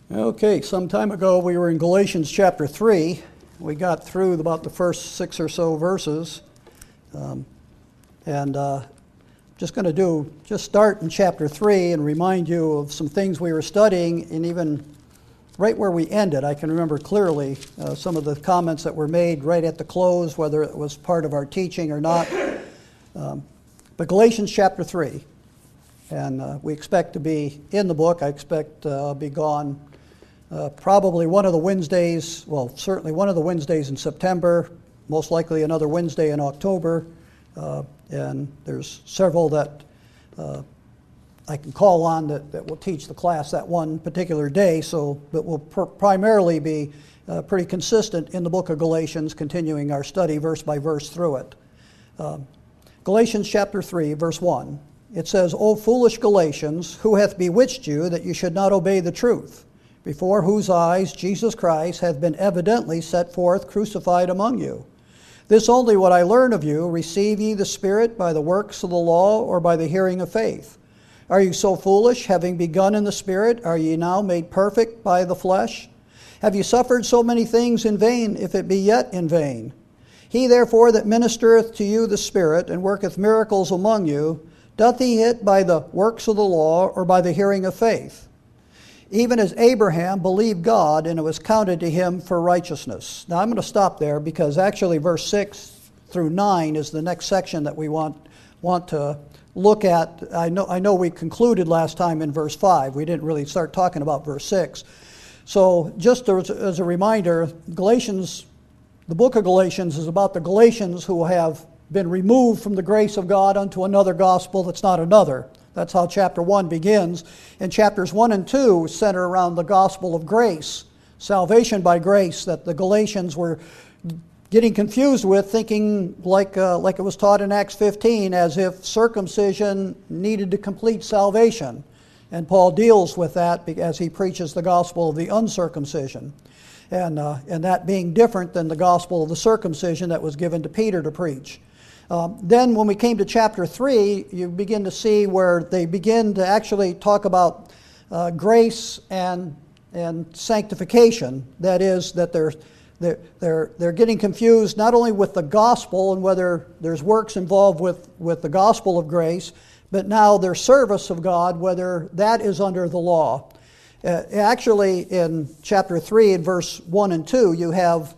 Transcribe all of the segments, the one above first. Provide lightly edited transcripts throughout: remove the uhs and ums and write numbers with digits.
Okay, some time ago we were in Galatians chapter 3. We got through about the first 6 or so verses. Just going to start in chapter 3 and remind you of some things we were studying, and even right where we ended, I can remember clearly some of the comments that were made right at the close, whether it was part of our teaching or not. But Galatians chapter 3, and we expect to be in the book. I expect I'll be gone probably one of the Wednesdays, well, certainly one of the Wednesdays in September, most likely another Wednesday in October, and there's several that I can call on that will teach the class that one particular day, so that will primarily be pretty consistent in the book of Galatians, continuing our study verse by verse through it. Galatians chapter 3, verse 1, it says, "O foolish Galatians, who hath bewitched you that you should not obey the truth? Before whose eyes Jesus Christ hath been evidently set forth crucified among you. This only what I learn of you, receive ye the Spirit by the works of the law or by the hearing of faith? Are you so foolish, having begun in the Spirit, are ye now made perfect by the flesh? Have you suffered so many things in vain, if it be yet in vain? He therefore that ministereth to you the Spirit, and worketh miracles among you, doth he it by the works of the law or by the hearing of faith? Even as Abraham believed God, and it was counted to him for righteousness." Now I'm going to stop there because actually verse 6 through 9 is the next section that we want to look at. I know we concluded last time in verse 5. We didn't really start talking about verse 6. So just as a reminder, Galatians, the book of Galatians is about the Galatians who have been removed from the grace of God unto another gospel that's not another. That's how chapter 1 begins. And chapters 1 and 2 center around the gospel of grace, salvation by grace, that the Galatians were getting confused with, thinking like it was taught in Acts 15, as if circumcision needed to complete salvation. And Paul deals with that as he preaches the gospel of the uncircumcision. And that being different than the gospel of the circumcision that was given to Peter to preach. Then when we came to chapter 3, you begin to see where they begin to actually talk about grace and sanctification. That is, that they're getting confused not only with the gospel and whether there's works involved with the gospel of grace, but now their service of God, whether that is under the law. Actually, in chapter 3, in verse 1 and 2, you have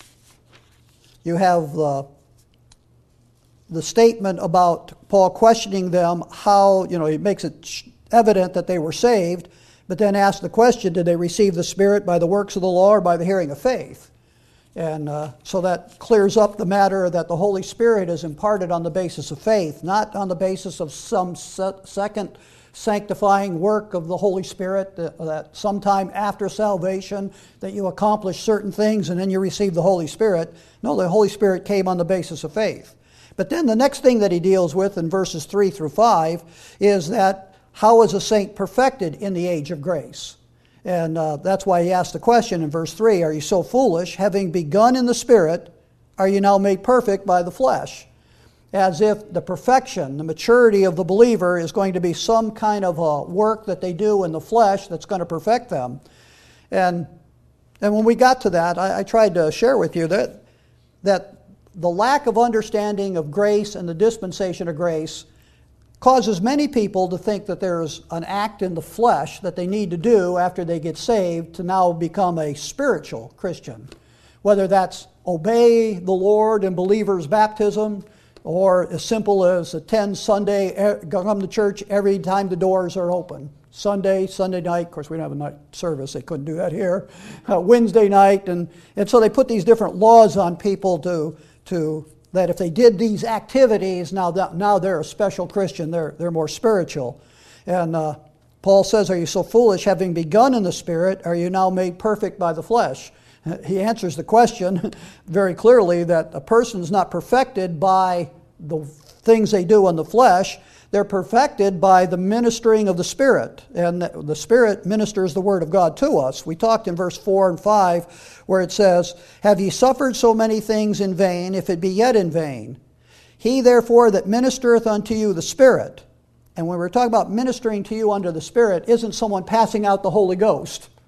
the statement about Paul questioning them how, he makes it evident that they were saved, but then asks the question, did they receive the Spirit by the works of the law or by the hearing of faith? And so that clears up the matter that the Holy Spirit is imparted on the basis of faith, not on the basis of some second sanctifying work of the Holy Spirit, that sometime after salvation that you accomplish certain things and then you receive the Holy Spirit. No, the Holy Spirit came on the basis of faith. But then the next thing that he deals with in verses 3 through 5 is that how is a saint perfected in the age of grace? And that's why he asked the question in verse 3, are you so foolish, having begun in the Spirit, are you now made perfect by the flesh? As if the perfection, the maturity of the believer is going to be some kind of a work that they do in the flesh that's going to perfect them. And when we got to that, I tried to share with you that the lack of understanding of grace and the dispensation of grace causes many people to think that there's an act in the flesh that they need to do after they get saved to now become a spiritual Christian. Whether that's obey the Lord in believer's baptism, or as simple as attend Sunday, come to church every time the doors are open. Sunday night, of course we don't have a night service, they couldn't do that here. Wednesday night, and so they put these different laws on people to that if they did these activities, now they're a special Christian, they're more spiritual. And Paul says, are you so foolish, having begun in the Spirit, are you now made perfect by the flesh? He answers the question very clearly that a person's not perfected by the things they do in the flesh. They're perfected by the ministering of the Spirit. And the Spirit ministers the Word of God to us. We talked in verse 4 and 5 where it says, have ye suffered so many things in vain, if it be yet in vain? He therefore that ministereth unto you the Spirit. And when we're talking about ministering to you under the Spirit, isn't someone passing out the Holy Ghost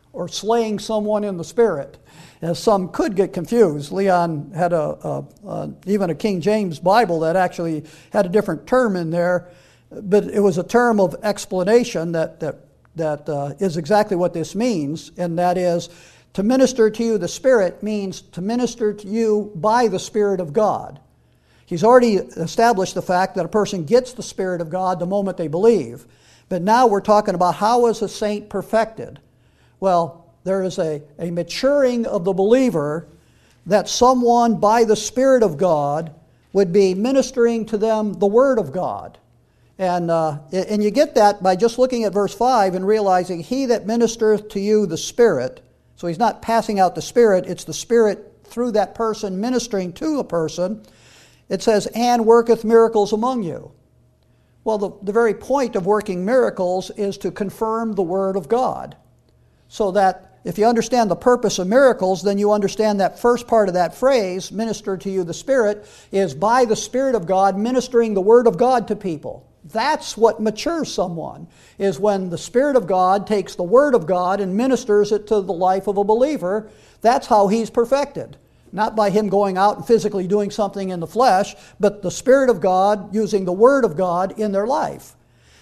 or slaying someone in the spirit, as some could get confused. Leon had even a King James Bible that actually had a different term in there, but it was a term of explanation that is exactly what this means, and that is, to minister to you the Spirit means to minister to you by the Spirit of God. He's already established the fact that a person gets the Spirit of God the moment they believe. But now we're talking about how is a saint perfected? Well, there is a maturing of the believer that someone by the Spirit of God would be ministering to them the Word of God. And you get that by just looking at verse 5 and realizing, he that ministereth to you the Spirit. So he's not passing out the Spirit, it's the Spirit through that person ministering to a person. It says, and worketh miracles among you. Well, the very point of working miracles is to confirm the Word of God. So that if you understand the purpose of miracles, then you understand that first part of that phrase, minister to you the Spirit, is by the Spirit of God ministering the Word of God to people. That's what matures someone, is when the Spirit of God takes the Word of God and ministers it to the life of a believer. That's how he's perfected. Not by him going out and physically doing something in the flesh, but the Spirit of God using the Word of God in their life.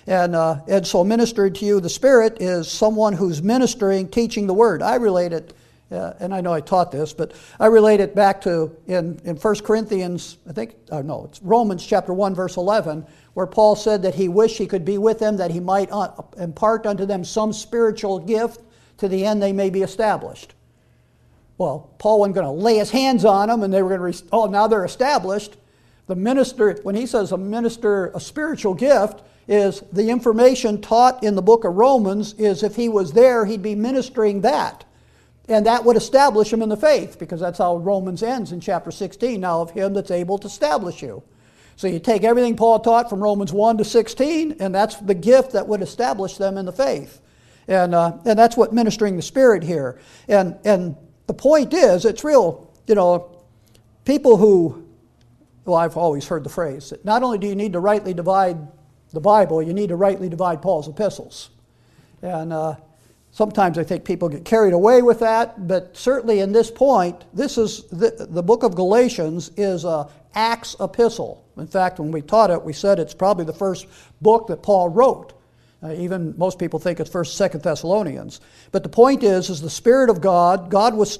And so ministered to you the Spirit is someone who's ministering, teaching the Word. I relate it, and I know I taught this, but I relate it back to in 1 Corinthians, it's Romans chapter 1, verse 11, where Paul said that he wished he could be with them, that he might impart unto them some spiritual gift to the end they may be established. Well, Paul wasn't going to lay his hands on them and they were going to, now they're established. The minister, when he says a spiritual gift, is the information taught in the book of Romans is if he was there, he'd be ministering that. And that would establish him in the faith, because that's how Romans ends in chapter 16, now of him that's able to establish you. So you take everything Paul taught from Romans 1 to 16, and that's the gift that would establish them in the faith. And that's what ministering the Spirit here. And the point is, it's real, people who, I've always heard the phrase, that not only do you need to rightly divide the Bible, you need to rightly divide Paul's epistles. And sometimes I think people get carried away with that, but certainly in this point, this is the book of Galatians is a Acts epistle. In fact, when we taught it, we said it's probably the first book that Paul wrote. Even most people think it's 1st, 2nd Thessalonians. But the point is the Spirit of God,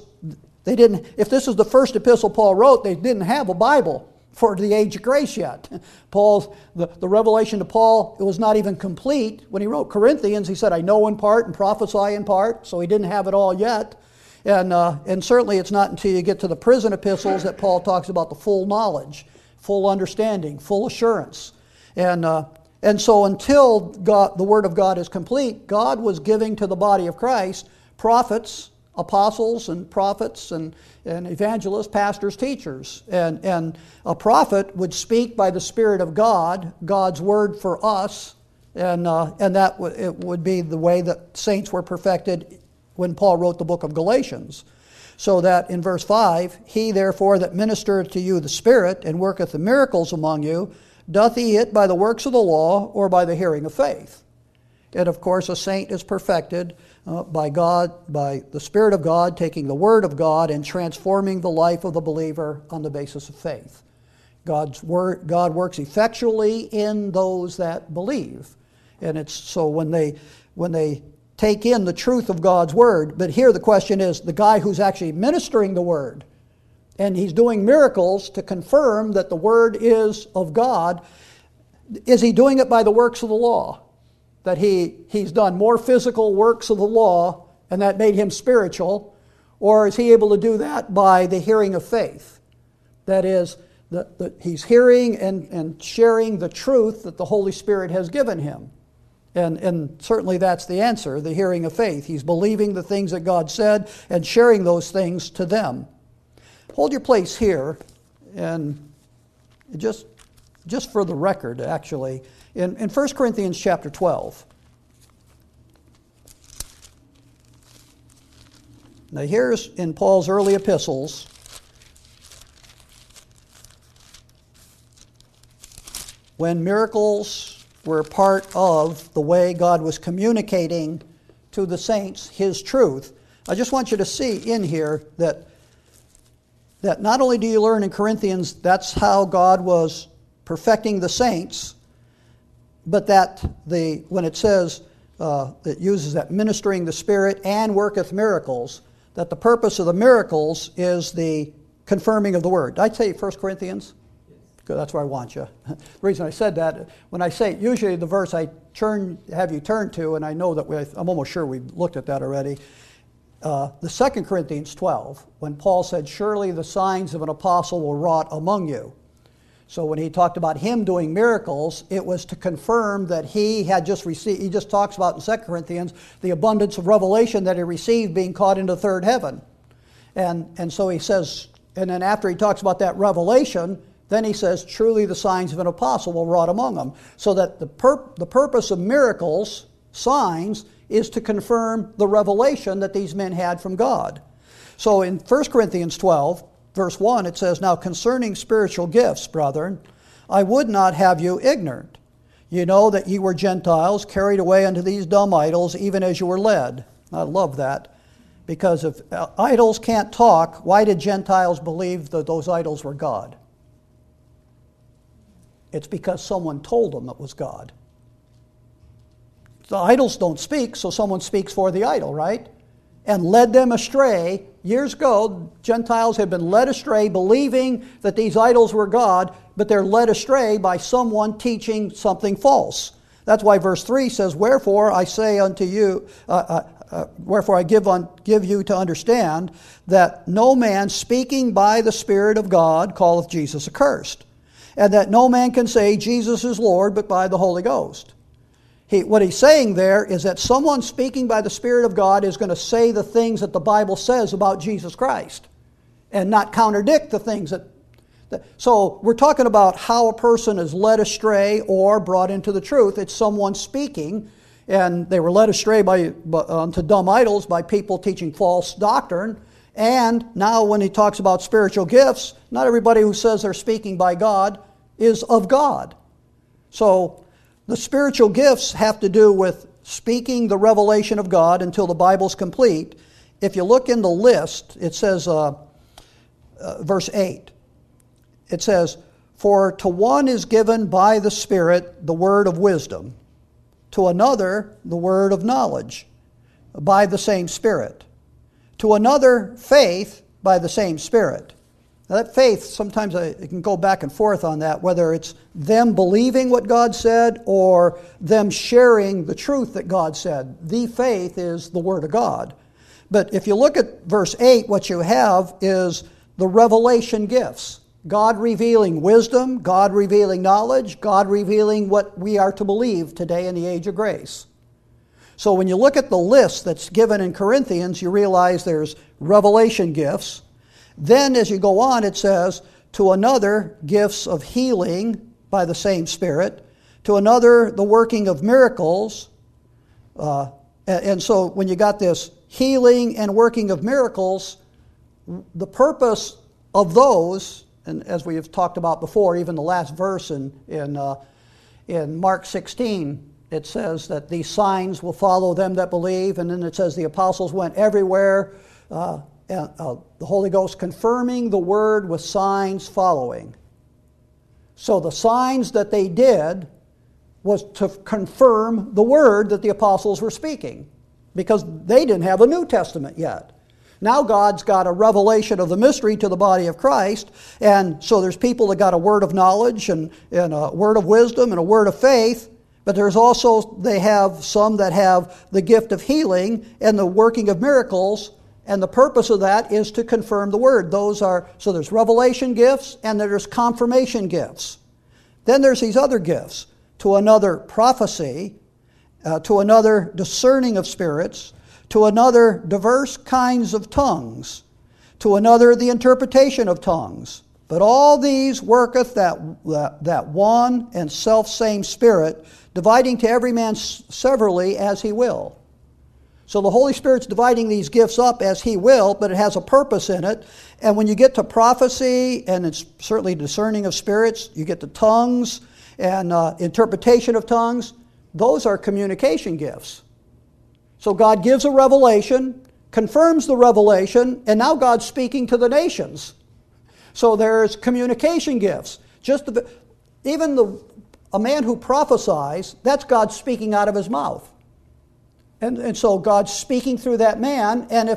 if this is the first epistle Paul wrote, they didn't have a Bible for the age of grace yet. The revelation to Paul, it was not even complete. When he wrote Corinthians, he said, I know in part and prophesy in part, so he didn't have it all yet. And certainly it's not until you get to the prison epistles that Paul talks about the full knowledge, full understanding, full assurance. And so until the Word of God is complete, God was giving to the body of Christ prophets, apostles and prophets and evangelists, pastors, teachers. And a prophet would speak by the Spirit of God, God's Word for us, and that it would be the way that saints were perfected when Paul wrote the book of Galatians. So that in verse 5, he therefore that ministereth to you the Spirit and worketh the miracles among you, doth he it by the works of the law or by the hearing of faith? And of course a saint is perfected by God, by the Spirit of God, taking the Word of God and transforming the life of the believer on the basis of faith. God works effectually in those that believe. And it's so when they take in the truth of God's Word, but here the question is, the guy who's actually ministering the Word, and he's doing miracles to confirm that the Word is of God, is he doing it by the works of the law? That he's done more physical works of the law, and that made him spiritual? Or is he able to do that by the hearing of faith? That is, he's hearing and sharing the truth that the Holy Spirit has given him. And certainly that's the answer, the hearing of faith. He's believing the things that God said and sharing those things to them. Hold your place here, and just for the record, actually, in 1 Corinthians chapter 12. Now here's in Paul's early epistles, when miracles were part of the way God was communicating to the saints his truth. I just want you to see in here that not only do you learn in Corinthians that's how God was perfecting the saints, but that when it says, it uses that ministering the Spirit and worketh miracles, that the purpose of the miracles is the confirming of the Word. Did I say 1 Corinthians? Good, that's where I want you. The reason I said that, when I say, usually the verse I have you turn to, and I know that I'm almost sure we've looked at that already, the 2 Corinthians 12, when Paul said, surely the signs of an apostle were wrought among you. So when he talked about him doing miracles, it was to confirm that he had just received, he just talks about in 2 Corinthians, the abundance of revelation that he received being caught into third heaven. And so he says, and then after he talks about that revelation, then he says, truly the signs of an apostle were wrought among them. So that the purpose of miracles, signs, is to confirm the revelation that these men had from God. So in 1 Corinthians 12, verse 1, it says, now concerning spiritual gifts, brethren, I would not have you ignorant. You know that ye were Gentiles, carried away unto these dumb idols, even as you were led. I love that. Because if idols can't talk, why did Gentiles believe that those idols were God? It's because someone told them it was God. The idols don't speak, so someone speaks for the idol, right? And led them astray. Years ago, Gentiles had been led astray believing that these idols were God, but they're led astray by someone teaching something false. That's why verse 3 says, wherefore I say unto you, wherefore I give you to understand that no man speaking by the Spirit of God calleth Jesus accursed, and that no man can say Jesus is Lord but by the Holy Ghost. What he's saying there is that someone speaking by the Spirit of God is going to say the things that the Bible says about Jesus Christ and not contradict the things that... So we're talking about how a person is led astray or brought into the truth. It's someone speaking, and they were led astray to dumb idols by people teaching false doctrine. And now when he talks about spiritual gifts, not everybody who says they're speaking by God is of God. So the spiritual gifts have to do with speaking the revelation of God until the Bible's complete. If you look in the list, it says, verse 8, it says, for to one is given by the Spirit the word of wisdom, to another the word of knowledge by the same Spirit, to another faith by the same Spirit. Now that faith, sometimes it can go back and forth on that, whether it's them believing what God said or them sharing the truth that God said. The faith is the Word of God. But if you look at verse 8, what you have is the revelation gifts. God revealing wisdom, God revealing knowledge, God revealing what we are to believe today in the age of grace. So when you look at the list that's given in Corinthians, you realize there's revelation gifts. Then as you go on, it says, to another gifts of healing by the same Spirit, to another the working of miracles. And so when you got this healing and working of miracles, the purpose of those, and as we have talked about before, even the last verse in Mark 16, it says that these signs will follow them that believe, and then it says the apostles went everywhere, the Holy Ghost confirming the word with signs following. So the signs that they did was to confirm the word that the apostles were speaking, because they didn't have a New Testament yet. Now God's got a revelation of the mystery to the body of Christ, and so there's people that got a word of knowledge and a word of wisdom and a word of faith, but there's also, they have some that have the gift of healing and the working of miracles, and the purpose of that is to confirm the word. So there's revelation gifts and there's confirmation gifts. Then there's these other gifts. To another prophecy, to another discerning of spirits, to another diverse kinds of tongues, to another the interpretation of tongues. But all these worketh that one and self-same Spirit, dividing to every man severally as he will. So the Holy Spirit's dividing these gifts up as He will, but it has a purpose in it. And when you get to prophecy, and it's certainly discerning of spirits, you get to tongues and interpretation of tongues, those are communication gifts. So God gives a revelation, confirms the revelation, and now God's speaking to the nations. So there's communication gifts. A man who prophesies, that's God speaking out of his mouth. And so God's speaking through that man, and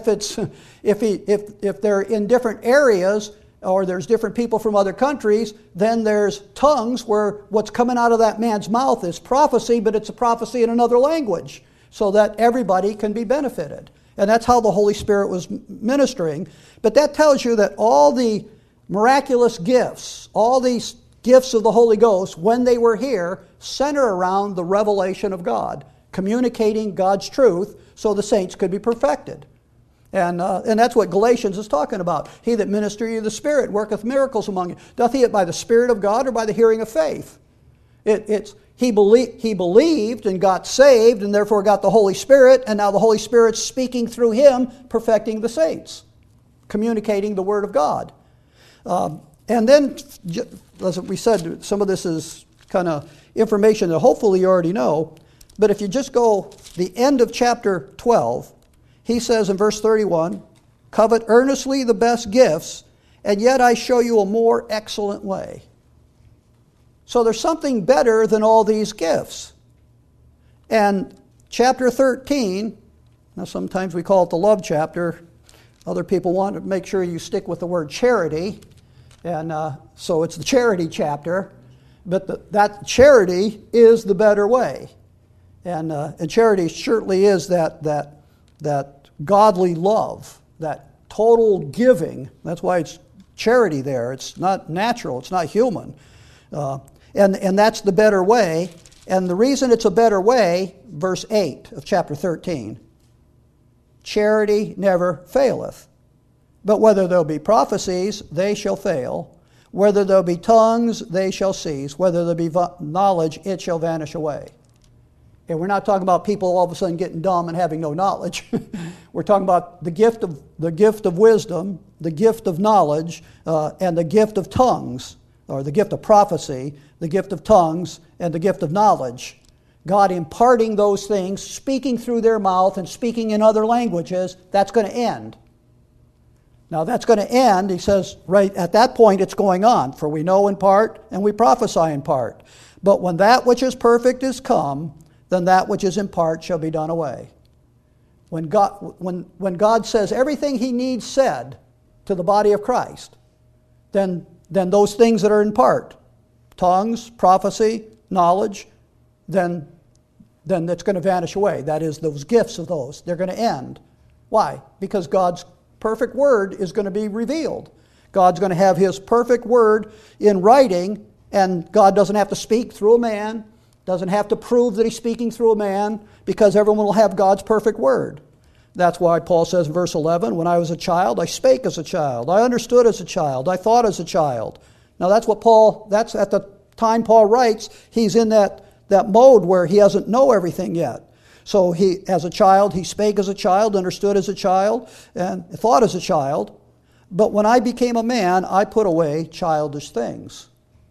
if they're in different areas, or there's different people from other countries, then there's tongues where what's coming out of that man's mouth is prophecy, but it's a prophecy in another language, so that everybody can be benefited. And that's how the Holy Spirit was ministering. But that tells you that all the miraculous gifts, all these gifts of the Holy Ghost, when they were here, center around the revelation of God, communicating God's truth so the saints could be perfected. And that's what Galatians is talking about. He that ministereth you the Spirit worketh miracles among you. Doth he it by the Spirit of God or by the hearing of faith? He believed and got saved and therefore got the Holy Spirit, and now the Holy Spirit's speaking through him, perfecting the saints, communicating the Word of God. And then, as we said, some of this is kind of information that hopefully you already know. But if you just go the end of chapter 12, he says in verse 31, covet earnestly the best gifts, and yet I show you a more excellent way. So there's something better than all these gifts. And chapter 13, now sometimes we call it the love chapter. Other people want to make sure you stick with the word charity. And so it's the charity chapter. But that charity is the better way. And charity certainly is that godly love, that total giving. That's why it's charity there. It's not natural. It's not human. And that's the better way. And the reason it's a better way, verse 8 of chapter 13, charity never faileth. But whether there'll be prophecies, they shall fail. Whether there'll be tongues, they shall cease. Whether there be knowledge, it shall vanish away. And we're not talking about people all of a sudden getting dumb and having no knowledge. We're talking about the gift of wisdom, the gift of knowledge, and the gift of tongues, or the gift of prophecy, the gift of tongues, and the gift of knowledge. God imparting those things, speaking through their mouth and speaking in other languages, that's going to end. Now that's going to end, he says, right at that point it's going on. For we know in part and we prophesy in part. But when that which is perfect is come, then that which is in part shall be done away. When God says everything he needs said to the body of Christ, then those things that are in part, tongues, prophecy, knowledge, then it's going to vanish away. That is, those gifts of those, they're going to end. Why? Because God's perfect word is going to be revealed. God's going to have his perfect word in writing, and God doesn't have to speak through a man, doesn't have to prove that he's speaking through a man, because everyone will have God's perfect word. That's why Paul says in verse 11, when I was a child, I spake as a child, I understood as a child, I thought as a child. Now that's at the time Paul writes, he's in that mode where he doesn't know everything yet. So as a child, he spake as a child, understood as a child, and thought as a child. But when I became a man, I put away childish things.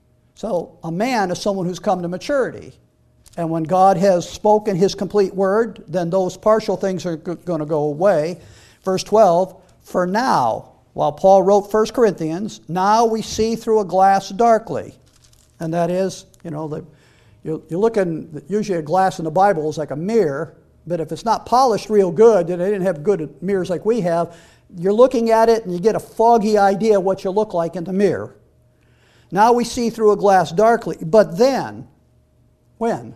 So a man is someone who's come to maturity. And when God has spoken his complete word, then those partial things are going to go away. Verse 12, for now, while Paul wrote 1 Corinthians, now we see through a glass darkly. And that is, you're looking, usually a glass in the Bible is like a mirror, but if it's not polished real good, and they didn't have good mirrors like we have, you're looking at it and you get a foggy idea of what you look like in the mirror. Now we see through a glass darkly, but then, when?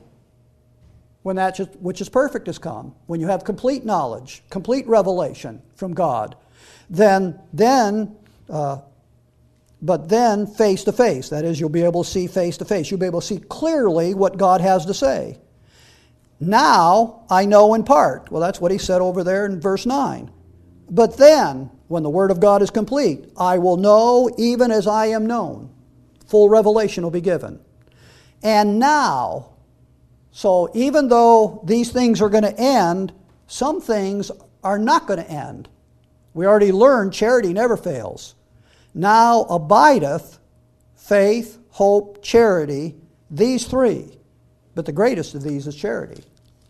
When that which is perfect has come, when you have complete knowledge, complete revelation from God, but then face to face. That is, you'll be able to see face to face. You'll be able to see clearly what God has to say. Now I know in part. Well, that's what he said over there in verse 9. But then, when the word of God is complete, I will know even as I am known. Full revelation will be given. And now, so even though these things are going to end, some things are not going to end. We already learned charity never fails. Now abideth faith, hope, charity, these three. But the greatest of these is charity.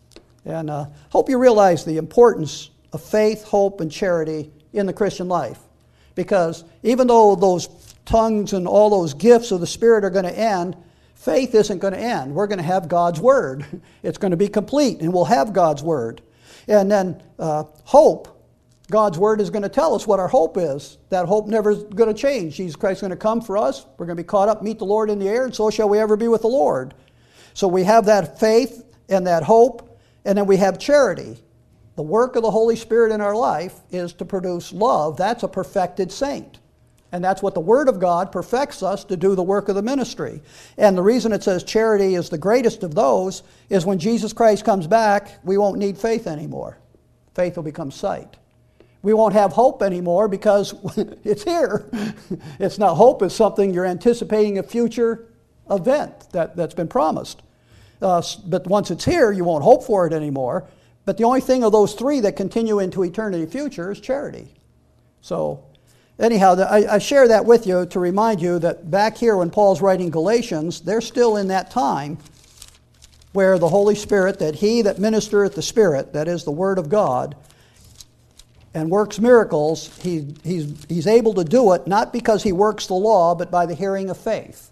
And hope you realize the importance of faith, hope, and charity in the Christian life. Because even though those tongues and all those gifts of the Spirit are going to end, faith isn't going to end. We're going to have God's Word. It's going to be complete, and we'll have God's Word. And then hope, God's Word is going to tell us what our hope is. That hope never is going to change. Jesus Christ is going to come for us. We're going to be caught up, meet the Lord in the air, and so shall we ever be with the Lord. So we have that faith and that hope, and then we have charity. The work of the Holy Spirit in our life is to produce love. That's a perfected saint. And that's what the Word of God perfects us to do the work of the ministry. And the reason it says charity is the greatest of those is when Jesus Christ comes back, we won't need faith anymore. Faith will become sight. We won't have hope anymore because it's here. It's not hope, it's something you're anticipating a future event that's been promised. But once it's here, you won't hope for it anymore. But the only thing of those three that continue into eternity future is charity. So anyhow, I share that with you to remind you that back here when Paul's writing Galatians, they're still in that time where the Holy Spirit, that he that ministereth the Spirit, that is the Word of God, and works miracles, he's able to do it not because he works the law, but by the hearing of faith.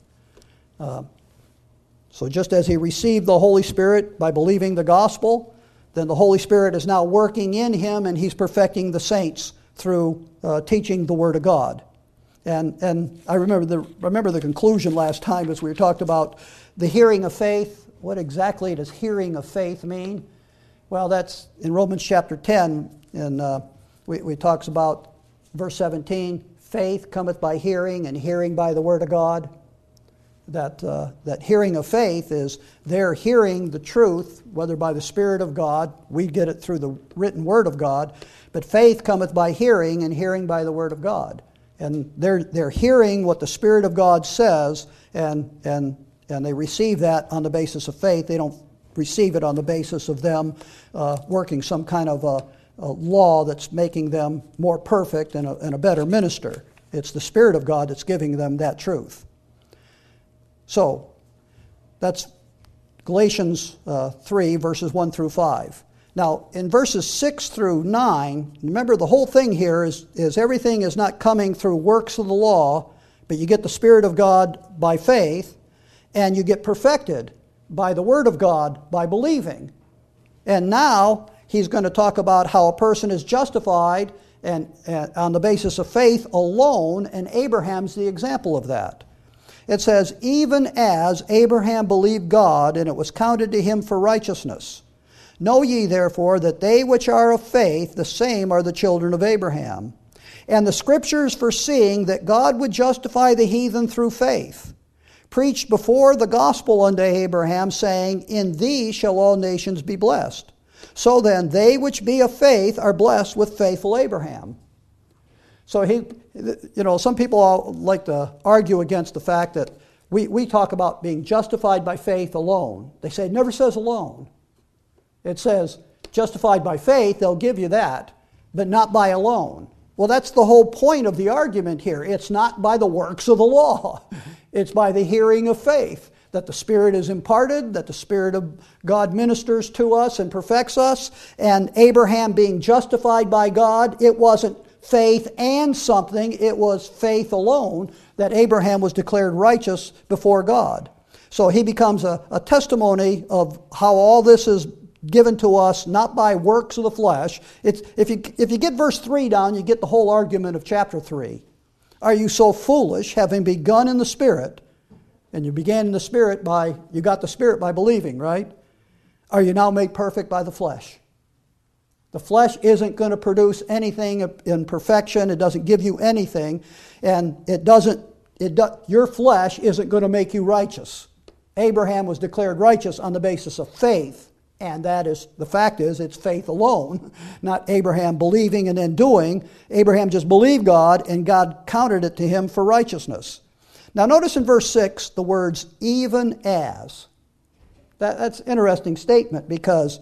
So just as he received the Holy Spirit by believing the gospel, then the Holy Spirit is now working in him and he's perfecting the saints through teaching the Word of God. And I remember the conclusion last time as we talked about the hearing of faith. What exactly does hearing of faith mean? Well, that's in Romans chapter 10, and we talks about verse 17, faith cometh by hearing, and hearing by the Word of God. That hearing of faith is they're hearing the truth, whether by the Spirit of God, we get it through the written Word of God, but faith cometh by hearing, and hearing by the Word of God. And they're hearing what the Spirit of God says, and they receive that on the basis of faith. They don't receive it on the basis of them working some kind of a law that's making them more perfect and a better minister. It's the Spirit of God that's giving them that truth. So, that's Galatians 3, verses 1 through 5. Now, in verses 6 through 9, remember the whole thing here is everything is not coming through works of the law, but you get the Spirit of God by faith, and you get perfected by the Word of God by believing. And now, he's going to talk about how a person is justified and on the basis of faith alone, and Abraham's the example of that. It says, even as Abraham believed God, and it was counted to him for righteousness. Know ye therefore that they which are of faith, the same are the children of Abraham. And the Scriptures foreseeing that God would justify the heathen through faith, preached before the gospel unto Abraham, saying, in thee shall all nations be blessed. So then, they which be of faith are blessed with faithful Abraham. So some people like to argue against the fact that we talk about being justified by faith alone. They say it never says alone. It says justified by faith, they'll give you that, but not by alone. Well, that's the whole point of the argument here. It's not by the works of the law. It's by the hearing of faith, that the Spirit is imparted, that the Spirit of God ministers to us and perfects us. And Abraham being justified by God, it wasn't faith and something, it was faith alone that Abraham was declared righteous before God. So he becomes a testimony of how all this is given to us, not by works of the flesh. If you get verse 3 down, you get the whole argument of chapter 3. Are you so foolish, having begun in the Spirit, and you began in the Spirit you got the Spirit by believing, right? Are you now made perfect by the flesh? The flesh isn't going to produce anything in perfection. It doesn't give you anything. And your flesh isn't going to make you righteous. Abraham was declared righteous on the basis of faith. And the fact is, it's faith alone, not Abraham believing and then doing. Abraham just believed God, and God counted it to him for righteousness. Now notice in verse 6 the words, even as. That's an interesting statement, because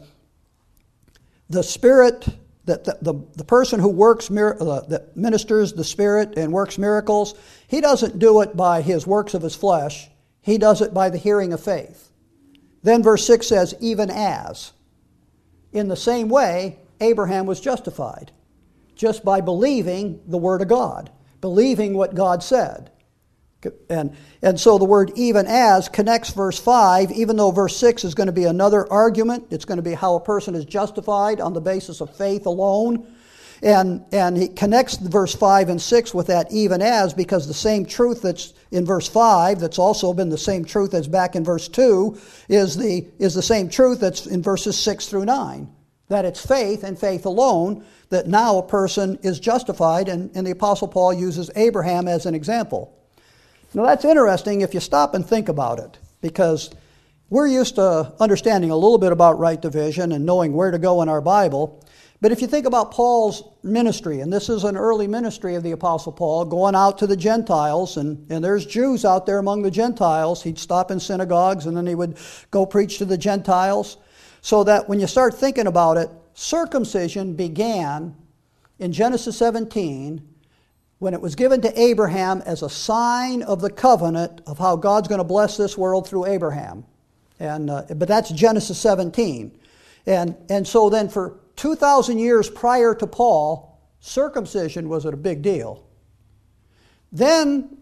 the Spirit, the person who works, that ministers the Spirit and works miracles, he doesn't do it by his works of his flesh. He does it by the hearing of faith. Then verse 6 says, even as. in the same way Abraham was justified, just by believing the Word of God, believing what God said. And so the word even as connects verse 5, even though verse 6 is going to be another argument. It's going to be how a person is justified on the basis of faith alone. And he connects verse 5 and 6 with that even as, because the same truth that's in verse 5, that's also been the same truth that's back in verse 2, is the same truth that's in verses 6 through 9. That it's faith and faith alone that now a person is justified, and the Apostle Paul uses Abraham as an example. Now that's interesting if you stop and think about it, because we're used to understanding a little bit about right division and knowing where to go in our Bible. But if you think about Paul's ministry, and this is an early ministry of the Apostle Paul, going out to the Gentiles, and there's Jews out there among the Gentiles. He'd stop in synagogues, and then he would go preach to the Gentiles. So that when you start thinking about it, circumcision began in Genesis 17 when it was given to Abraham as a sign of the covenant of how God's going to bless this world through Abraham. But that's Genesis 17. And so then for 2,000 years prior to Paul, circumcision was a big deal. Then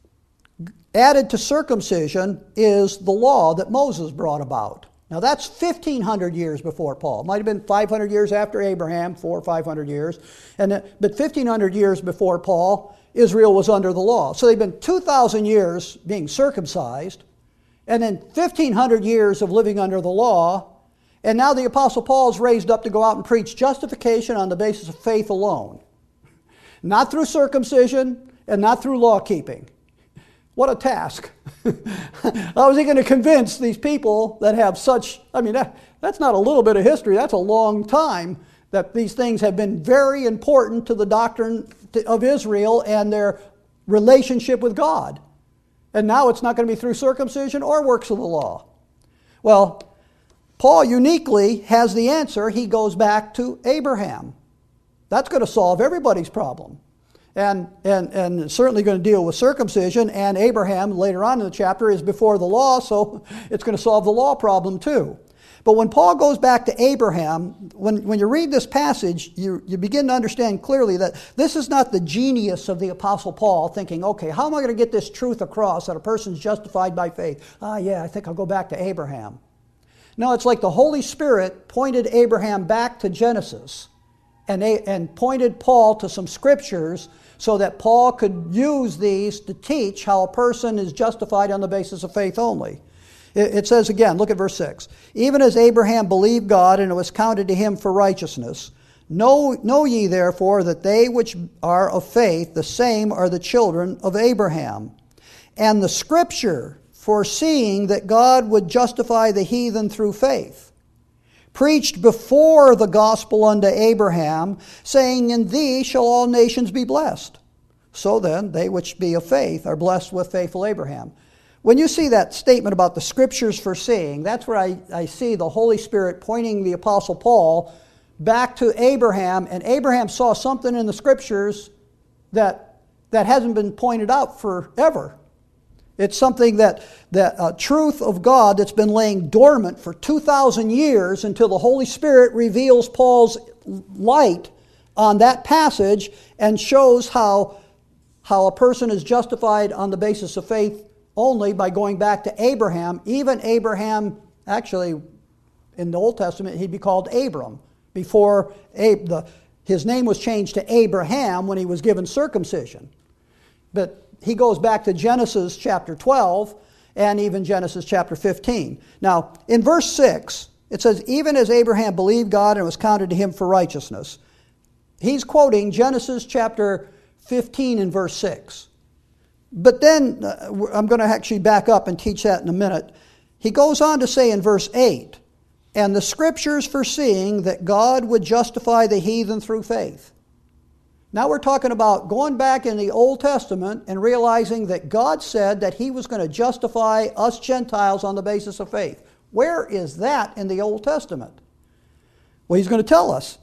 added to circumcision is the law that Moses brought about. Now that's 1,500 years before Paul. It might have been 500 years after Abraham, 400 or 500 years. But 1,500 years before Paul, Israel was under the law. So they've been 2,000 years being circumcised, and then 1,500 years of living under the law. And now the Apostle Paul is raised up to go out and preach justification on the basis of faith alone. Not through circumcision and not through law keeping. What a task. How is he going to convince these people that have such, that's not a little bit of history, that's a long time that these things have been very important to the doctrine of Israel and their relationship with God. And now it's not going to be through circumcision or works of the law. Well, Paul uniquely has the answer. He goes back to Abraham. That's going to solve everybody's problem. And certainly going to deal with circumcision, and Abraham later on in the chapter is before the law, so it's going to solve the law problem too. But when Paul goes back to Abraham, when you read this passage, you begin to understand clearly that this is not the genius of the Apostle Paul thinking, okay, how am I going to get this truth across that a person's justified by faith? I think I'll go back to Abraham. No, it's like the Holy Spirit pointed Abraham back to Genesis and pointed Paul to some scriptures so that Paul could use these to teach how a person is justified on the basis of faith only. It says again, look at verse 6. Even as Abraham believed God, and it was counted to him for righteousness. Know ye therefore that they which are of faith, the same are the children of Abraham. And the scripture, foreseeing that God would justify the heathen through faith, preached before the gospel unto Abraham, saying, in thee shall all nations be blessed. So then, they which be of faith are blessed with faithful Abraham. When you see that statement about the scriptures foreseeing, that's where I see the Holy Spirit pointing the Apostle Paul back to Abraham, and Abraham saw something in the scriptures that hasn't been pointed out forever. It's something that truth of God that's been laying dormant for 2,000 years until the Holy Spirit reveals Paul's light on that passage and shows how a person is justified on the basis of faith only by going back to Abraham. Even Abraham, actually, in the Old Testament, he'd be called Abram. Before his name was changed to Abraham when he was given circumcision. But he goes back to Genesis chapter 12 and even Genesis chapter 15. Now, in verse 6, it says, even as Abraham believed God and it was counted to him for righteousness. He's quoting Genesis chapter 15 and verse 6. But then, I'm going to actually back up and teach that in a minute. He goes on to say in verse 8, and the scriptures foreseeing that God would justify the heathen through faith. Now we're talking about going back in the Old Testament and realizing that God said that he was going to justify us Gentiles on the basis of faith. Where is that in the Old Testament? Well, he's going to tell us.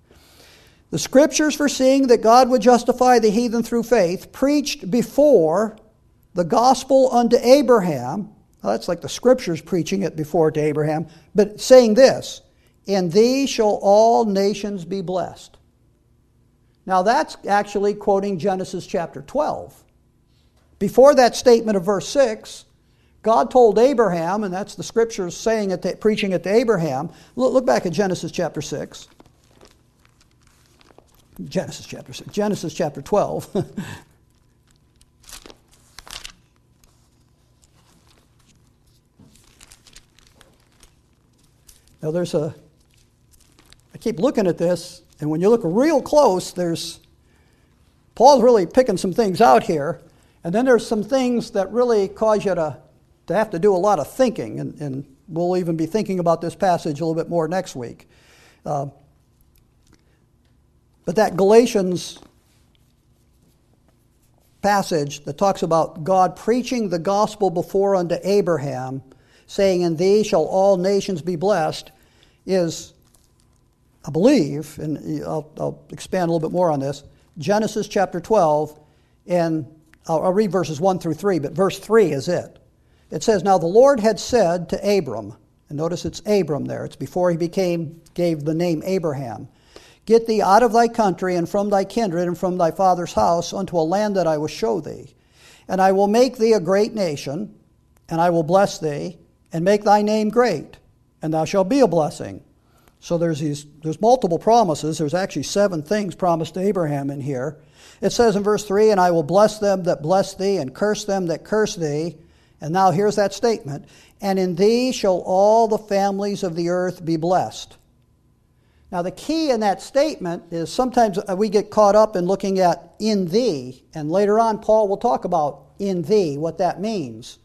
The scriptures foreseeing that God would justify the heathen through faith, preached before the gospel unto Abraham. Well, that's like the scriptures preaching it before to Abraham, but saying this, In thee shall all nations be blessed. Now that's actually quoting Genesis chapter 12. Before that statement of verse 6, God told Abraham, and that's the scriptures saying it, preaching it to Abraham. Look back at Genesis chapter 6. Genesis chapter 12. Now I keep looking at this, and when you look real close, Paul's really picking some things out here, and then there's some things that really cause you to have to do a lot of thinking, and we'll even be thinking about this passage a little bit more next week. But that Galatians passage that talks about God preaching the gospel before unto Abraham, saying, in thee shall all nations be blessed, is, I believe, and I'll expand a little bit more on this, Genesis chapter 12, and I'll read verses 1 through 3, but verse 3 is it. It says, now the Lord had said to Abram, and notice it's Abram there, it's before he gave the name Abraham, get thee out of thy country and from thy kindred and from thy father's house unto a land that I will show thee. And I will make thee a great nation, and I will bless thee, and make thy name great, and thou shalt be a blessing. So there's multiple promises. There's actually 7 things promised to Abraham in here. It says in verse 3, and I will bless them that bless thee, and curse them that curse thee. And now here's that statement, and in thee shall all the families of the earth be blessed. Now the key in that statement is sometimes we get caught up in looking at in thee, and later on Paul will talk about in thee, what that means.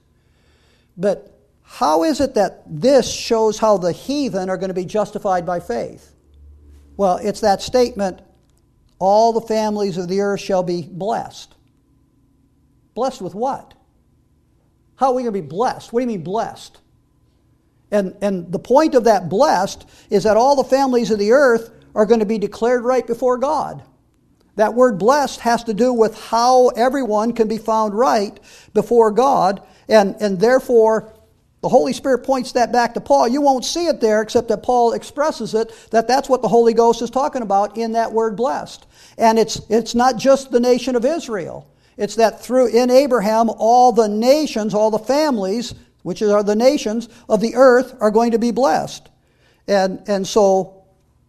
But how is it that this shows how the heathen are going to be justified by faith? Well, it's that statement, all the families of the earth shall be blessed. Blessed with what? How are we going to be blessed? What do you mean blessed? And the point of that blessed is that all the families of the earth are going to be declared right before God. That word blessed has to do with how everyone can be found right before God, and therefore the Holy Spirit points that back to Paul. You won't see it there except that Paul expresses it, that's what the Holy Ghost is talking about in that word blessed. And it's not just the nation of Israel. It's that in Abraham, all the nations, all the families, which are the nations of the earth, are going to be blessed. And so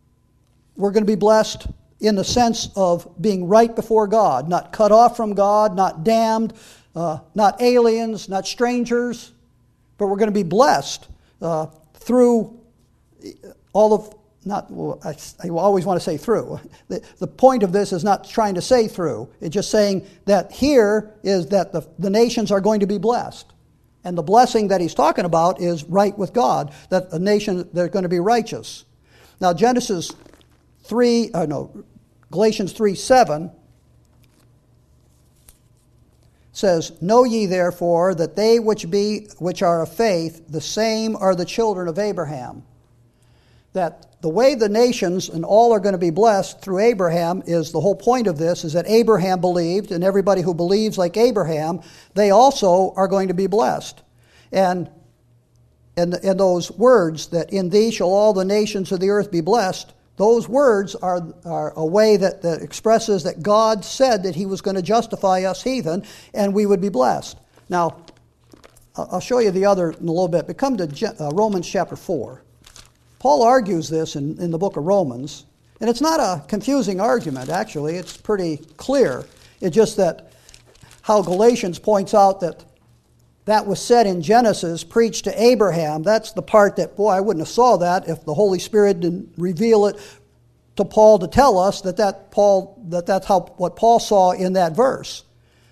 we're going to be blessed in the sense of being right before God, not cut off from God, not damned, not aliens, not strangers, but we're going to be blessed through all of, I always want to say through. The point of this is not trying to say through. It's just saying that here is that the nations are going to be blessed. And the blessing that he's talking about is right with God, that a nation, they're going to be righteous. Now Galatians 3:7 says, know ye therefore that they which are of faith, the same are the children of Abraham. That the way the nations and all are going to be blessed through Abraham is the whole point of this, is that Abraham believed, and everybody who believes like Abraham, they also are going to be blessed. And those words, that in thee shall all the nations of the earth be blessed, those words are a way that expresses that God said that he was going to justify us heathen, and we would be blessed. Now, I'll show you the other in a little bit, but come to Romans chapter 4. Paul argues this in the book of Romans, and it's not a confusing argument, actually. It's pretty clear. It's just that how Galatians points out that was said in Genesis, preached to Abraham. That's the part that, boy, I wouldn't have saw that if the Holy Spirit didn't reveal it to Paul to tell us that's what Paul saw in that verse.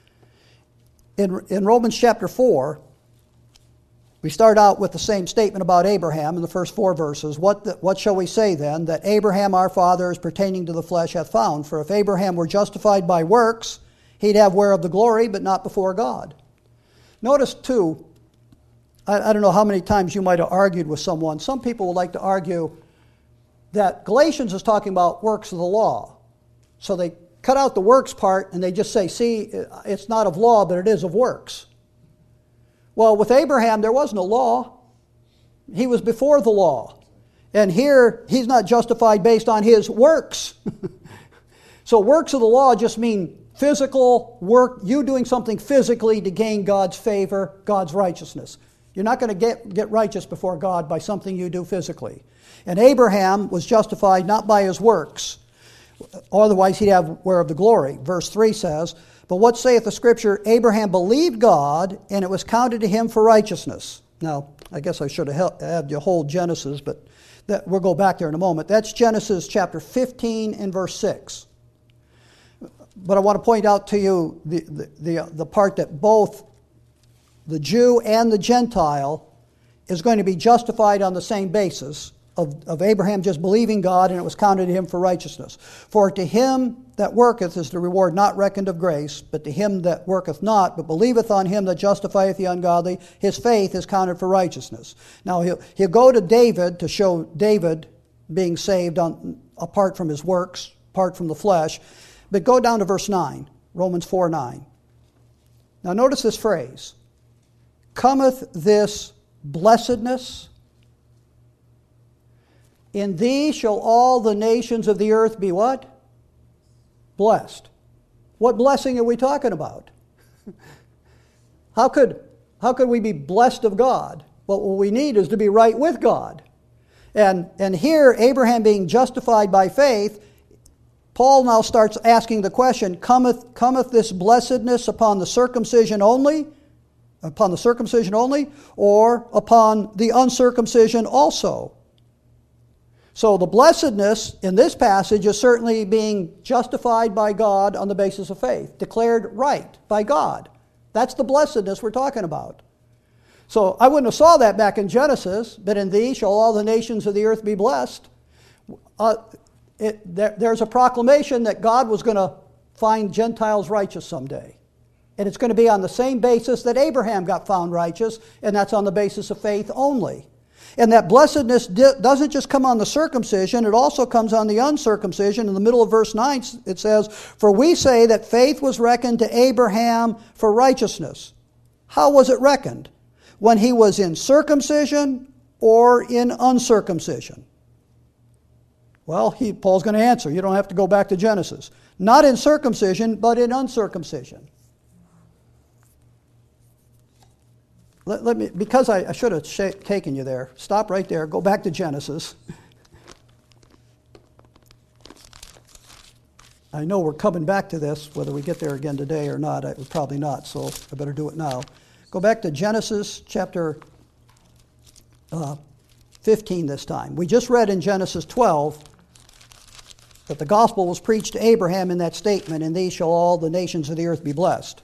In Romans chapter 4, we start out with the same statement about Abraham in the first 4 verses. What shall we say then? That Abraham our father as pertaining to the flesh hath found. For if Abraham were justified by works, he'd have whereof the glory, but not before God. Notice too, I don't know how many times you might have argued with someone. Some people would like to argue that Galatians is talking about works of the law. So they cut out the works part and they just say, see, it's not of law, but it is of works. Well, with Abraham, there was no law. He was before the law. And here, he's not justified based on his works. So works of the law just mean physical work, you doing something physically to gain God's favor, God's righteousness. You're not going to get righteous before God by something you do physically. And Abraham was justified not by his works, otherwise he'd have whereof the glory. Verse 3 says, "But what saith the Scripture? Abraham believed God, and it was counted to him for righteousness." Now, I guess I should have had the whole Genesis, but we'll go back there in a moment. That's Genesis chapter 15 and verse 6. But I want to point out to you the part that both the Jew and the Gentile is going to be justified on the same basis of Abraham just believing God, and it was counted to him for righteousness. "For to him that worketh is the reward not reckoned of grace, but to him that worketh not, but believeth on him that justifieth the ungodly, his faith is counted for righteousness." Now he'll go to David to show David being saved apart from his works, apart from the flesh. But go down to verse 9, Romans 4:9. Now notice this phrase, "Cometh this blessedness? In thee shall all the nations of the earth be" what? Blessed. What blessing are we talking about? How could we be blessed of God? Well, what we need is to be right with God. And here, Abraham being justified by faith, Paul now starts asking the question, cometh this blessedness upon the circumcision only? Upon the circumcision only? Or upon the uncircumcision also? So the blessedness in this passage is certainly being justified by God on the basis of faith, declared right by God. That's the blessedness we're talking about. So I wouldn't have saw that back in Genesis, but in thee shall all the nations of the earth be blessed. There's a proclamation that God was going to find Gentiles righteous someday. And it's going to be on the same basis that Abraham got found righteous, and that's on the basis of faith only. And that blessedness doesn't just come on the circumcision, it also comes on the uncircumcision. In the middle of verse 9 it says, "For we say that faith was reckoned to Abraham for righteousness." How was it reckoned? When he was in circumcision or in uncircumcision? Well, Paul's going to answer. You don't have to go back to Genesis. Not in circumcision, but in uncircumcision. Let me, because I should have taken you there. Stop right there. Go back to Genesis. I know we're coming back to this, whether we get there again today or not. Probably not, so I better do it now. Go back to Genesis chapter 15 this time. We just read in Genesis 12 that the gospel was preached to Abraham in that statement, "In thee shall all the nations of the earth be blessed."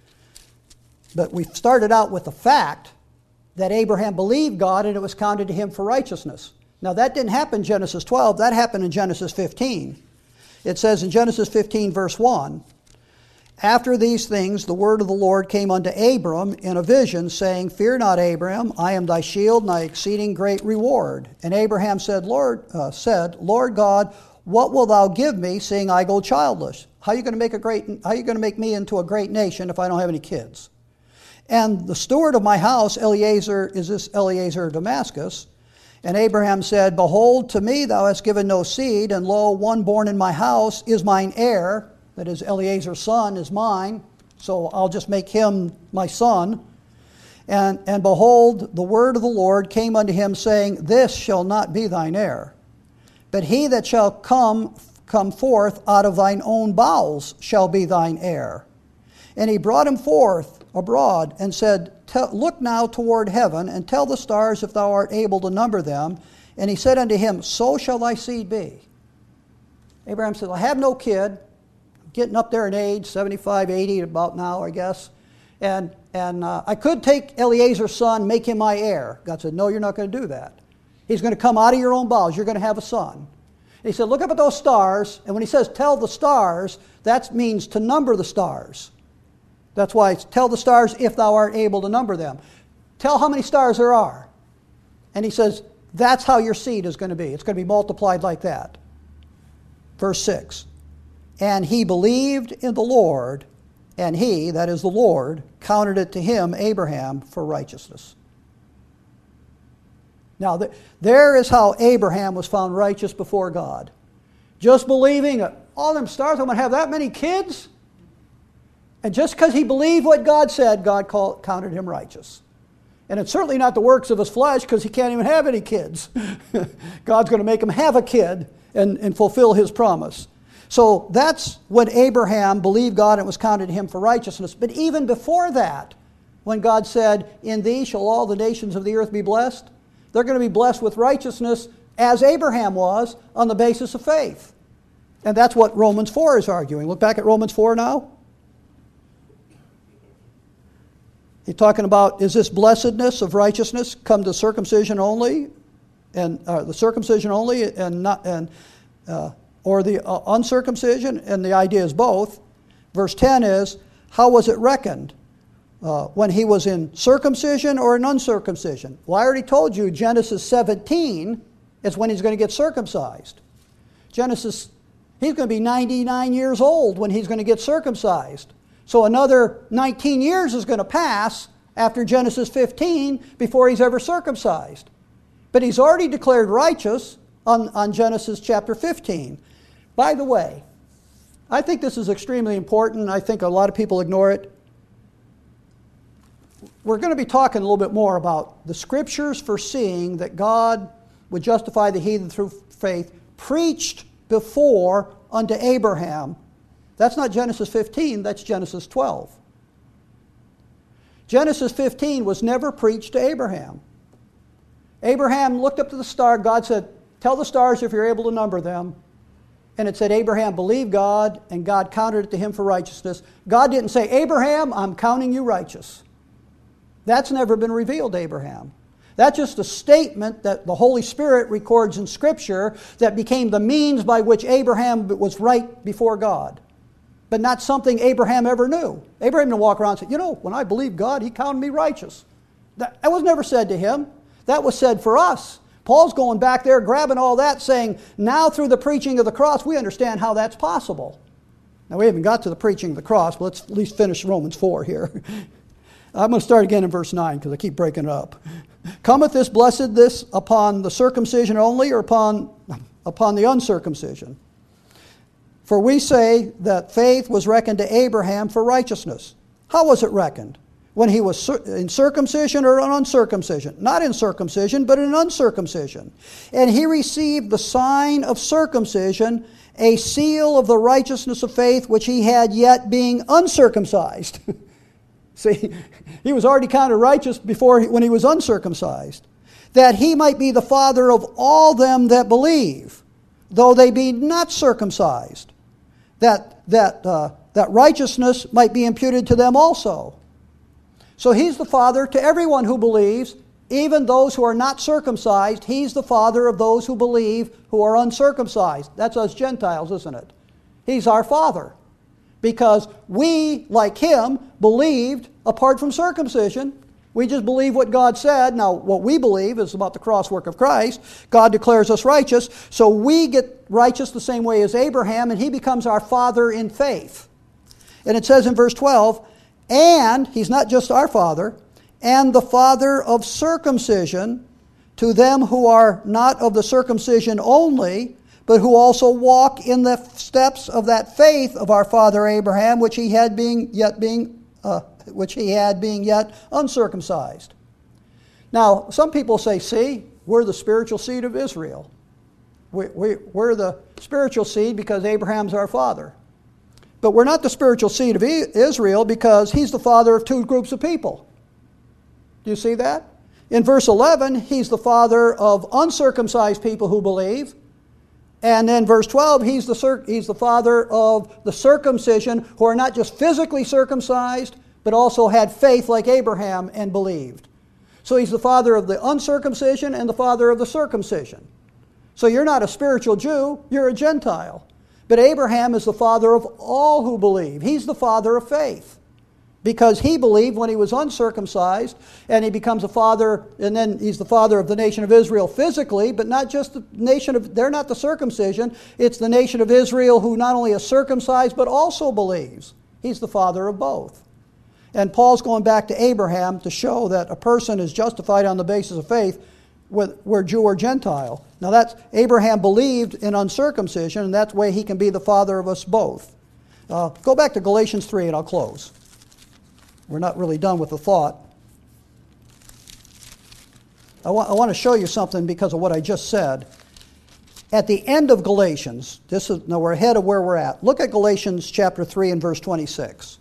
But we started out with the fact that Abraham believed God and it was counted to him for righteousness. Now that didn't happen in Genesis 12, that happened in Genesis 15. It says in Genesis 15 verse 1, "After these things the word of the Lord came unto Abram in a vision, saying, Fear not, Abram, I am thy shield and thy exceeding great reward. And Abraham said, Lord God, what wilt thou give me, seeing I go childless? How are you going to make me into a great nation if I don't have any kids? And the steward of my house, Eliezer, is this Eliezer of Damascus? And Abraham said, Behold, to me thou hast given no seed, and lo, one born in my house is mine heir." That is, Eliezer's son is mine, so I'll just make him my son. And behold, the word of the Lord came unto him, saying, This shall not be thine heir, but he that shall come forth out of thine own bowels shall be thine heir. And he brought him forth abroad and said, Look now toward heaven, and tell the stars if thou art able to number them. And he said unto him, So shall thy seed be. Abraham said, I have no kid, getting up there in age, 75, 80 about now, I guess. And I could take Eliezer's son, make him my heir. God said, no, you're not going to do that. He's going to come out of your own bowels. You're going to have a son. And he said, look up at those stars. And when he says tell the stars, that means to number the stars. That's why it's tell the stars if thou art able to number them. Tell how many stars there are. And he says, that's how your seed is going to be. It's going to be multiplied like that. Verse 6. And he believed in the Lord, and he, that is the Lord, counted it to him, Abraham, for righteousness. Now, there is how Abraham was found righteous before God. Just believing all them stars, I'm going to have that many kids? And just because he believed what God said, God counted him righteous. And it's certainly not the works of his flesh, because he can't even have any kids. God's going to make him have a kid and fulfill his promise. So that's when Abraham believed God and it was counted to him for righteousness. But even before that, when God said, "In thee shall all the nations of the earth be blessed," they're going to be blessed with righteousness as Abraham was on the basis of faith. And that's what Romans 4 is arguing. Look back at Romans 4 now. He's talking about, is this blessedness of righteousness come to circumcision only, and the circumcision only, and not, or the uncircumcision? And the idea is both. Verse 10 is, how was it reckoned? When he was in circumcision or in uncircumcision? Well, I already told you Genesis 17 is when he's going to get circumcised. He's going to be 99 years old when he's going to get circumcised. So another 19 years is going to pass after Genesis 15 before he's ever circumcised. But he's already declared righteous on Genesis chapter 15. By the way, I think this is extremely important. I think a lot of people ignore it. We're going to be talking a little bit more about the scriptures foreseeing that God would justify the heathen through faith, preached before unto Abraham. That's not Genesis 15, that's Genesis 12. Genesis 15 was never preached to Abraham. Abraham looked up to the star. God said, "Tell the stars if you're able to number them." And it said Abraham believed God, and God counted it to him for righteousness. God didn't say, "Abraham, I'm counting you righteous." That's never been revealed to Abraham. That's just a statement that the Holy Spirit records in Scripture that became the means by which Abraham was right before God. But not something Abraham ever knew. Abraham didn't walk around and say, when I believed God, he counted me righteous. That was never said to him. That was said for us. Paul's going back there, grabbing all that, saying, now through the preaching of the cross, we understand how that's possible. Now, we haven't got to the preaching of the cross, but let's at least finish Romans 4 here. I'm going to start again in verse 9 because I keep breaking it up. Cometh this blessedness upon the circumcision only, or upon the uncircumcision? For we say that faith was reckoned to Abraham for righteousness. How was it reckoned? When he was in circumcision or in uncircumcision? Not in circumcision, but in uncircumcision. And he received the sign of circumcision, a seal of the righteousness of faith, which he had yet being uncircumcised. See, he was already counted righteous when he was uncircumcised. That he might be the father of all them that believe, though they be not circumcised. That righteousness might be imputed to them also. So he's the father to everyone who believes, even those who are not circumcised. He's the father of those who believe who are uncircumcised. That's us Gentiles, isn't it? He's our father. Because we, like him, believed apart from circumcision. We just believe what God said. Now, what we believe is about the cross work of Christ. God declares us righteous, so we get righteous the same way as Abraham, and he becomes our father in faith. And it says in verse 12, and, he's not just our father, and the father of circumcision to them who are not of the circumcision only, but who also walk in the steps of that faith of our father Abraham, which he had being yet uncircumcised. Now, some people say, see, we're the spiritual seed of Israel. We're the spiritual seed because Abraham's our father. But we're not the spiritual seed of Israel because he's the father of two groups of people. Do you see that? In verse 11, he's the father of uncircumcised people who believe. And then verse 12, he's the father of the circumcision who are not just physically circumcised, but also had faith like Abraham and believed. So he's the father of the uncircumcision and the father of the circumcision. So you're not a spiritual Jew, you're a Gentile. But Abraham is the father of all who believe. He's the father of faith. Because he believed when he was uncircumcised, and he becomes a father, and then he's the father of the nation of Israel physically, but not just the nation of, they're not the circumcision, it's the nation of Israel who not only is circumcised, but also believes. He's the father of both. And Paul's going back to Abraham to show that a person is justified on the basis of faith whether Jew or Gentile. Now that's, Abraham believed in uncircumcision, and that's the way he can be the father of us both. Go back to Galatians 3 and I'll close. We're not really done with the thought. I want to show you something because of what I just said. At the end of Galatians, now we're ahead of where we're at. Look at Galatians chapter 3 and verse 26.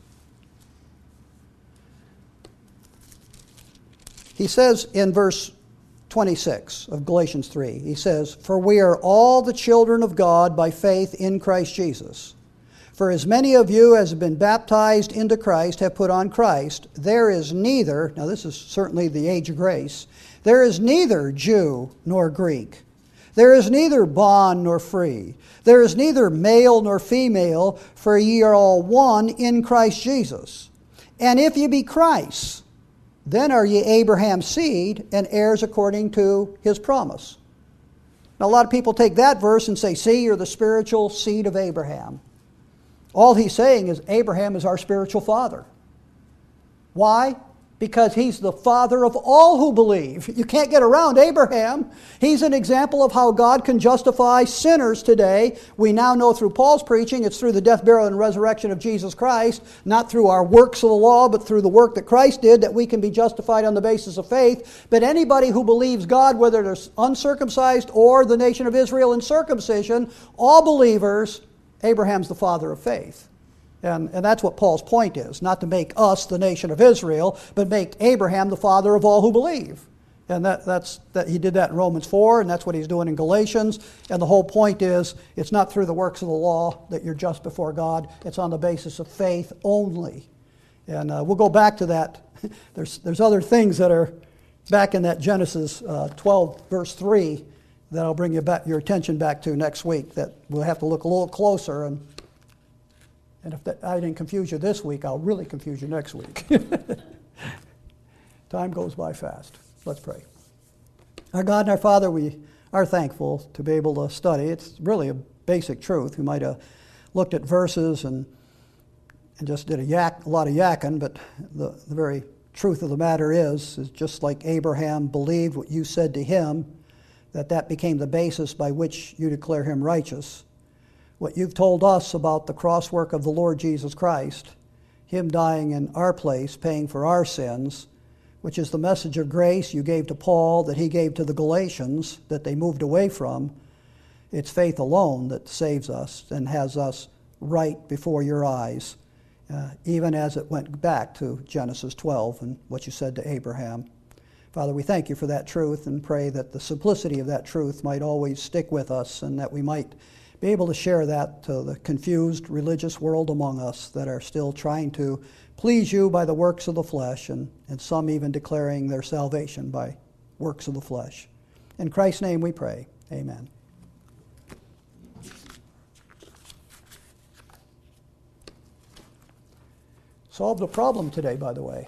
He says in verse 26 of Galatians 3, he says, "For we are all the children of God by faith in Christ Jesus. For as many of you as have been baptized into Christ have put on Christ. There is neither," now this is certainly the age of grace, "there is neither Jew nor Greek. There is neither bond nor free. There is neither male nor female, for ye are all one in Christ Jesus. And if ye be Christ's, then are ye Abraham's seed and heirs according to his promise." Now a lot of people take that verse and say, see, you're the spiritual seed of Abraham. All he's saying is Abraham is our spiritual father. Why? Because he's the father of all who believe. You can't get around Abraham. He's an example of how God can justify sinners today. We now know through Paul's preaching, it's through the death, burial, and resurrection of Jesus Christ, not through our works of the law, but through the work that Christ did, that we can be justified on the basis of faith. But anybody who believes God, whether they're uncircumcised or the nation of Israel in circumcision, all believers, Abraham's the father of faith. And that's what Paul's point is, not to make us the nation of Israel, but make Abraham the father of all who believe. And that's he did that in Romans 4, and that's what he's doing in Galatians. And the whole point is, it's not through the works of the law that you're just before God. It's on the basis of faith only. And we'll go back to that. There's other things that are back in that Genesis 12, verse 3, that I'll bring your attention back to next week, that we'll have to look a little closer. And if I didn't confuse you this week, I'll really confuse you next week. Time goes by fast. Let's pray. Our God and our Father, we are thankful to be able to study. It's really a basic truth. We might have looked at verses and just did a lot of yakking, but the very truth of the matter is just like Abraham believed what you said to him, that became the basis by which you declare him righteous. What you've told us about the cross work of the Lord Jesus Christ, him dying in our place, paying for our sins, which is the message of grace you gave to Paul, that he gave to the Galatians, that they moved away from. It's faith alone that saves us and has us right before your eyes, even as it went back to Genesis 12 and what you said to Abraham. Father, we thank you for that truth and pray that the simplicity of that truth might always stick with us, and that we might be able to share that to the confused religious world among us that are still trying to please you by the works of the flesh, and some even declaring their salvation by works of the flesh. In Christ's name we pray. Amen. Solved a problem today, by the way.